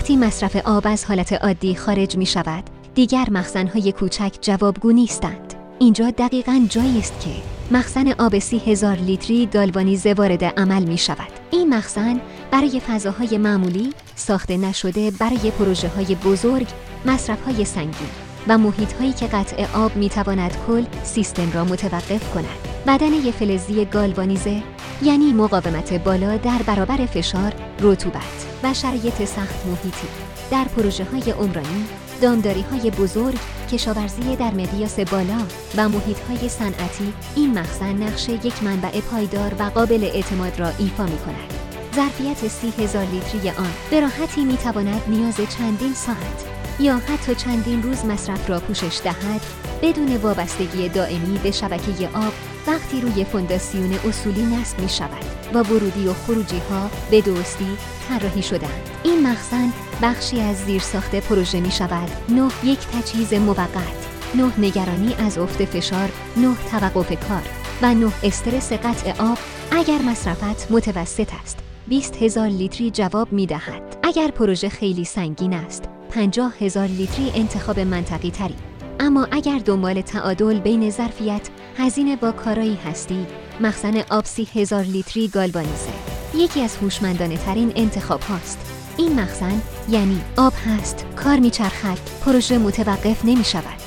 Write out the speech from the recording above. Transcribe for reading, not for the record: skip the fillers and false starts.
وقتی مصرف آب از حالت عادی خارج می شود، دیگر مخزن‌های کوچک جوابگو نیستند. اینجا دقیقاً جایی است که مخزن آب 30,000 لیتری گالوانیزه وارد عمل می شود. این مخزن برای فضاهای معمولی ساخته نشده برای پروژه‌های بزرگ، مصرف‌های سنگین و محیط‌هایی که قطع آب می‌تواند کل سیستم را متوقف کند. بدنه فلزی گالوانیزه یعنی مقاومت بالا در برابر فشار، رطوبت و شرایط سخت محیطی. در پروژه‌های عمرانی، دامداری‌های بزرگ، کشاورزی در مقیاس بالا و محیط‌های صنعتی، این مخزن نقش یک منبع پایدار و قابل اعتماد را ایفا می‌کند. ظرفیت 30,000 لیتری آن به راحتی می‌تواند نیاز چندین ساعت یا حتی چندین روز مصرف را پوشش دهد بدون وابستگی دائمی به شبکه آب وقتی روی فونداسیون اصولی نصب می شود و ورودی و خروجی ها به درستی طراحی شده‌اند. این مخزن بخشی از زیرساخت پروژه می شود. 9 یک تجهیز موقت، 9 نگرانی از افت فشار، 9 توقف کار و 9 استرس قطع آب اگر مصرفت متوسط است. 20,000 لیتری جواب می دهد. اگر پروژه خیلی سنگین است، 50,000 لیتری انتخاب منطقی تری. اما اگر دنبال تعادل بین ظرفیت، هزینه با کارایی هستی، مخزن آب 30,000 لیتری گالوانیزه یکی از هوشمندانه ترین انتخاب هاست. این مخزن یعنی آب هست، کار میچرخد، پروژه متوقف نمی شود.